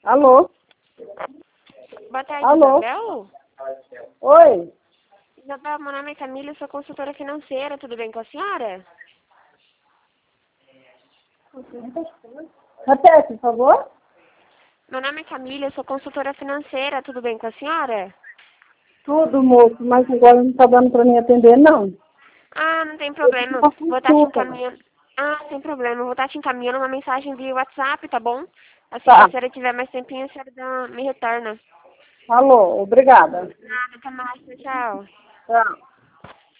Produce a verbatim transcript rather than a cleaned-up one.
Alô? Boa tarde, Alô? Isabel. Oi? Isabel, meu nome é Camila, eu sou consultora financeira, tudo bem com a senhora? Repete, por favor. Meu nome é Camila, eu sou consultora financeira, tudo bem com a senhora? Tudo, moço, mas agora não está dando para mim atender, não. Ah, não tem Eu fiz problema. uma Vou estar te consulta. encaminhando. Ah, sem problema. Vou estar te encaminhando uma mensagem via WhatsApp, tá bom? Assim que a Tá. senhora tiver mais tempinho, a senhora dá- me retorna. Alô, obrigada. Nada, até mais, tchau. Tchau.